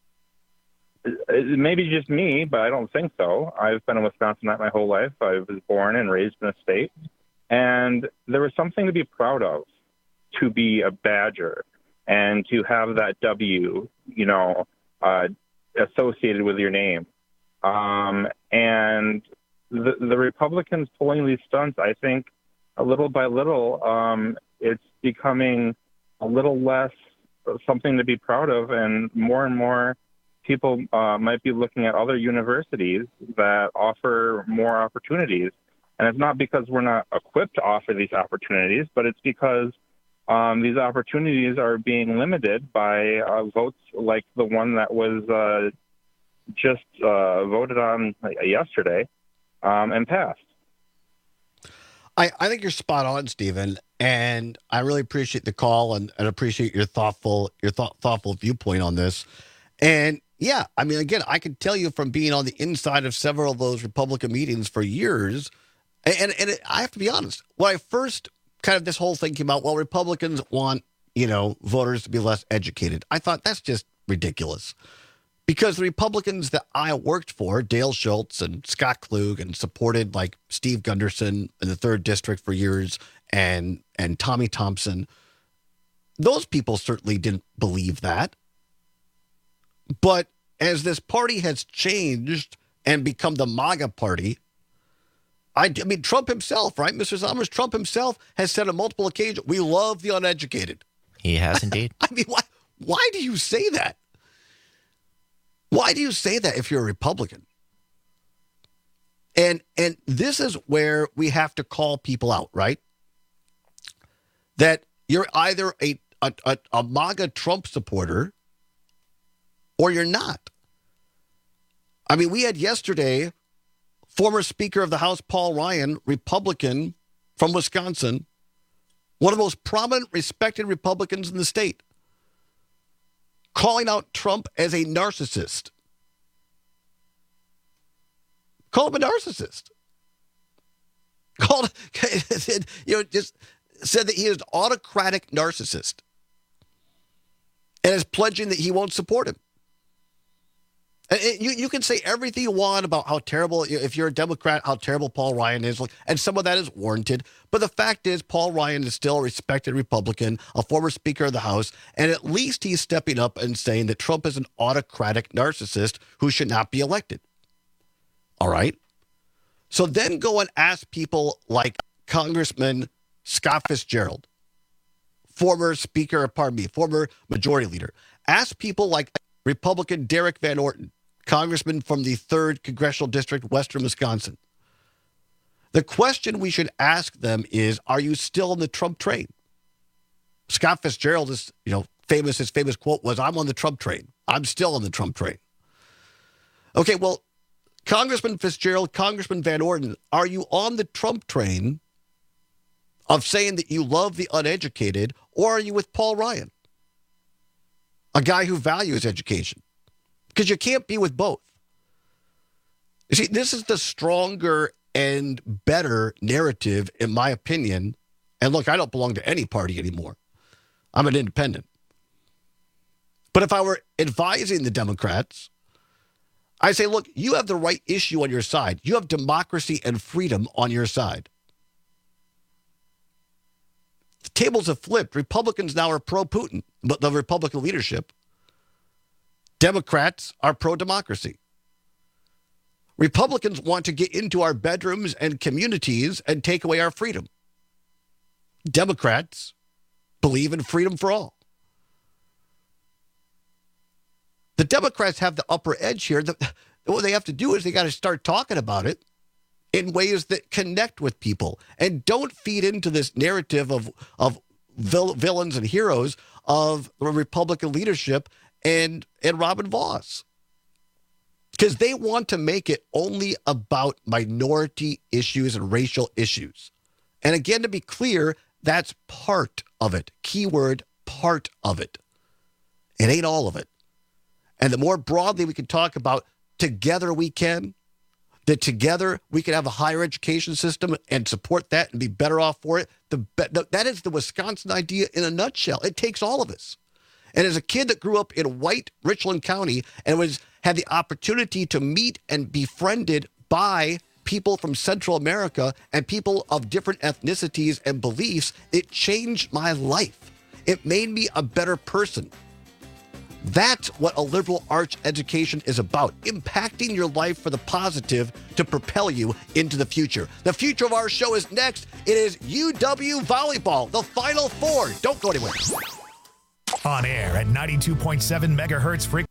it, it may be just me, but I don't think so. I've been a Wisconsinite my whole life. I was born and raised in a state. And there was something to be proud of, to be a Badger and to have that W, you know, uh, associated with your name. Um, and the, the Republicans pulling these stunts, I think, a little by little, um, it's becoming a little less something to be proud of, and more and more people uh, might be looking at other universities that offer more opportunities. And it's not because we're not equipped to offer these opportunities, but it's because um, these opportunities are being limited by uh, votes like the one that was uh, just uh, voted on yesterday um, and passed. I, I think you're spot on, Stephen, and I really appreciate the call and, and appreciate your thoughtful your thought, thoughtful viewpoint on this. And yeah, I mean, again, I can tell you from being on the inside of several of those Republican meetings for years, and and it, I have to be honest, when I first kind of this whole thing came out, well, Republicans want, you know, voters to be less educated. I thought that's just ridiculous. Because the Republicans that I worked for, Dale Schultz and Scott Klug, and supported like Steve Gunderson in the third district for years, and and Tommy Thompson, those people certainly didn't believe that. But as this party has changed and become the MAGA party, I, I mean, Trump himself, right, Mister Summers? Trump himself has said on multiple occasions, we love the uneducated. He has indeed. I mean, why, why do you say that? Why do you say that if you're a Republican? And and this is where we have to call people out, right? That you're either a a, a, a MAGA Trump supporter or you're not. I mean, we had yesterday former Speaker of the House Paul Ryan, Republican from Wisconsin, one of the most prominent, respected Republicans in the state, calling out Trump as a narcissist. Call him a narcissist. Called, you know, just said that he is an autocratic narcissist and is pledging that he won't support him. And you, you can say everything you want about how terrible, if you're a Democrat, how terrible Paul Ryan is, and some of that is warranted. But the fact is, Paul Ryan is still a respected Republican, a former Speaker of the House, and at least he's stepping up and saying that Trump is an autocratic narcissist who should not be elected. All right? So then go and ask people like Congressman Scott Fitzgerald, former Speaker, pardon me, former Majority Leader. Ask people like Republican Derek Van Orton, Congressman from the third Congressional District, Western Wisconsin. The question we should ask them is, are you still in the Trump train? Scott Fitzgerald is, you know, famous, his famous quote was, I'm on the Trump train. I'm still on the Trump train. Okay, well, Congressman Fitzgerald, Congressman Van Orton, are you on the Trump train of saying that you love the uneducated, or are you with Paul Ryan, a guy who values education? Because you can't be with both. You see, this is the stronger and better narrative, in my opinion. And look, I don't belong to any party anymore. I'm an independent. But if I were advising the Democrats, I say, look, you have the right issue on your side. You have democracy and freedom on your side. The tables have flipped. Republicans now are pro-Putin, but the Republican leadership. Democrats are pro-democracy. Republicans want to get into our bedrooms and communities and take away our freedom. Democrats believe in freedom for all. The Democrats have the upper edge here. The, what they have to do is they got to start talking about it in ways that connect with people and don't feed into this narrative of, of vil- villains and heroes of the Republican leadership and, and Robin Vos. Because they want to make it only about minority issues and racial issues. And again, to be clear, that's part of it. Keyword, part of it. It ain't all of it. And the more broadly we can talk about together we can, that together we can have a higher education system and support that and be better off for it, the, the that is the Wisconsin idea in a nutshell. It takes all of us. And as a kid that grew up in white Richland County and was had the opportunity to meet and be befriended by people from Central America and people of different ethnicities and beliefs, it changed my life. It made me a better person. That's what a liberal arts education is about, impacting your life for the positive to propel you into the future. The future of our show is next. It is U W Volleyball, the Final Four. Don't go anywhere. On air at ninety-two point seven megahertz frequency.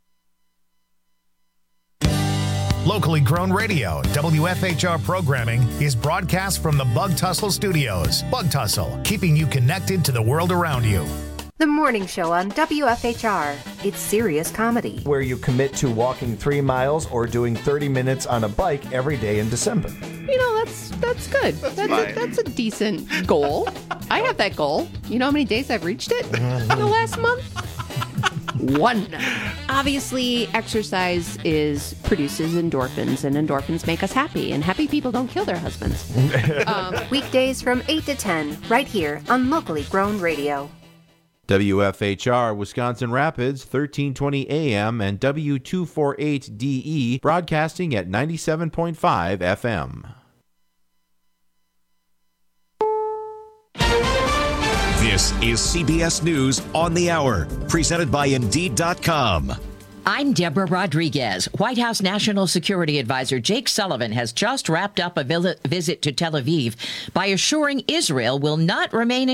Locally grown radio, W F H R programming is broadcast from the Bug Tussle Studios. Bug Tussle, keeping you connected to the world around you. The morning show on W F H R. It's serious comedy. Where you commit to walking three miles or doing thirty minutes on a bike every day in December. You know, that's that's good. That's, that's, a, that's a decent goal. I have that goal. You know how many days I've reached it in the last month? One. Obviously, exercise is produces endorphins, and endorphins make us happy, and happy people don't kill their husbands. um, Weekdays from eight to ten, right here on Locally Grown Radio. W F H R Wisconsin Rapids, thirteen twenty A M and W two forty-eight D E, broadcasting at ninety-seven point five F M. This is C B S News on the Hour, presented by Indeed dot com. I'm Deborah Rodriguez. White House National Security Advisor Jake Sullivan has just wrapped up a visit to Tel Aviv by assuring Israel will not remain